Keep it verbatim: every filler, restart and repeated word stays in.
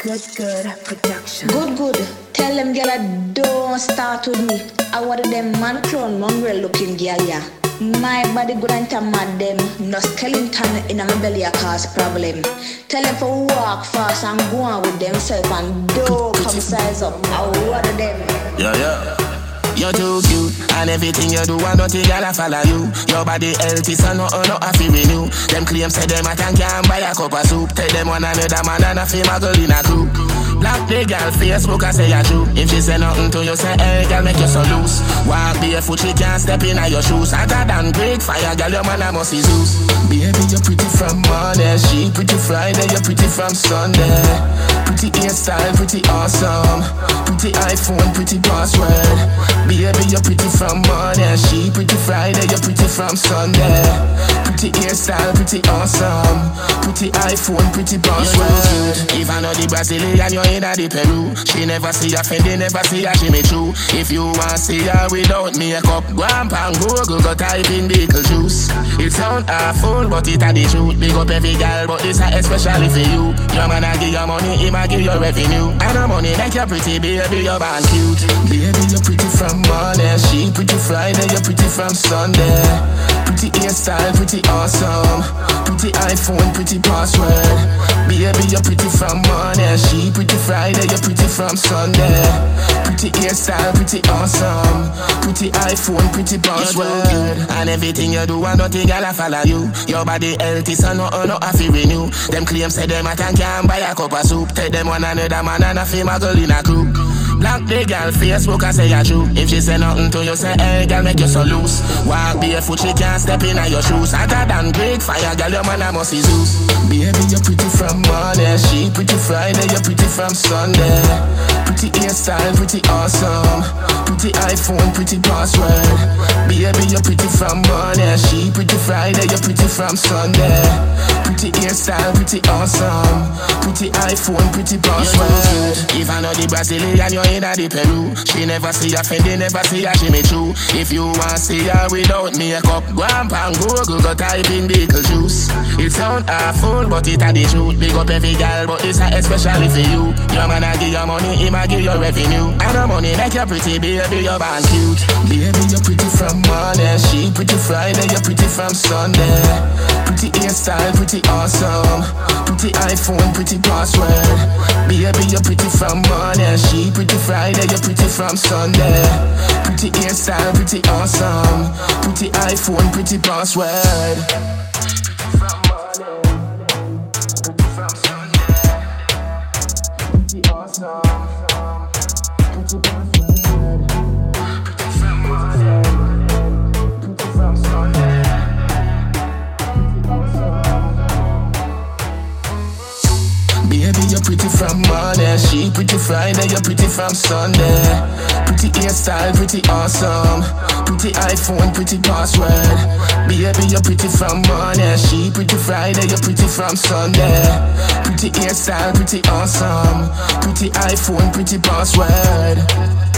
Good, good production. Good, good. Tell them girl I don't start with me. I want them man clone mongrel looking girl, yeah. My body good and mad them. No skeleton in my belly a cause problem. Tell them for walk fast and go on with themself and don't come size up. I want them. Yeah, yeah. You're too cute, and everything you do, I don't think I'll follow you. Your body healthy, so no, no, I feel renew. Them claims say them I can't buy a cup of soup. Tell them one another man and a fame a girl in a crew. Black the girl Facebook, I say you true. If she say nothing to you, say hey girl, make you so loose. Walk barefoot, she can't step in your shoes. Hotter than great fire, girl, your man a must be Zeus. Baby, you're pretty from Monday, she pretty Friday, you're pretty from Sunday. Pretty hairstyle, pretty awesome. Pretty iPhone, pretty password. Baby, you're pretty from Monday, she pretty Friday, you're pretty from Sunday. Pretty hairstyle, pretty awesome. Pretty iPhone, pretty password. If I know the Brazilian, you're in the Peru. She never see a Fendi, never see a Jimmy Choo. If you want see her without makeup, go and pan Google, go type in Beetle Juice. It sound awful, but it a the truth. Big up every girl, but it's a especially for you. Your man a give you money, he ma give you revenue. And the money make you pretty, baby, you're born cute. Baby, you're pretty from Monday, she pretty Friday, you're pretty from Sunday. Pretty hairstyle, pretty awesome. Pretty iPhone, pretty password. Baby, you're pretty from Monday, she pretty Friday, you're pretty from Sunday. Pretty hairstyle, pretty awesome. Pretty iPhone, pretty password. And everything you do, I don't think I'll follow you. Your body healthy, so no, no, I feel renew. Them claims say them I can't buy a cup of soup. Tell them one another man and a fame a girl in a crew. Black the girl Facebook, I say you true. If she say nothing to you, say hey girl, make you so loose. Walk barefoot, she can't step in your shoes. Hotter than great fire, girl, your man a must be Zeus. Baby, you're pretty from Monday, she pretty Friday, you're pretty from Sunday. Pretty hairstyle, pretty awesome. Pretty iPhone, pretty password. Baby, you're pretty from Monday, she pretty Friday, you're pretty from Sunday. Pretty hairstyle, pretty awesome. Pretty iPhone, pretty password. If I know the Brazilian, you're in the Peru. She never see a Fendi, never see a Jimmy Choo. If you want see her without makeup, go and pan Google, go type in Beetle Juice. It sound awful, but it a the truth. Big up every girl, but it's a especially for you. Your man a give you money, he ma give you revenue. And the money make you pretty, baby, you're born cute. Baby, you're pretty from Monday, she pretty Friday, you're pretty from Sunday. Pretty hairstyle, pretty awesome. Pretty iPhone, pretty password. Baby, you're pretty from Monday, she pretty Friday, you're pretty from Sunday. Pretty hairstyle, pretty awesome. Pretty iPhone, pretty password. Pretty from Monday, pretty from Sunday. Pretty awesome. Pretty password. Pretty from Monday, pretty from Sunday. Baby, you're pretty from Monday, she pretty Friday, you're pretty from Sunday. Pretty hairstyle, pretty awesome. Pretty iPhone, pretty password. Baby, you're pretty from Monday, she pretty Friday, you're pretty from Sunday. Pretty hairstyle, pretty awesome. Pretty iPhone, pretty password.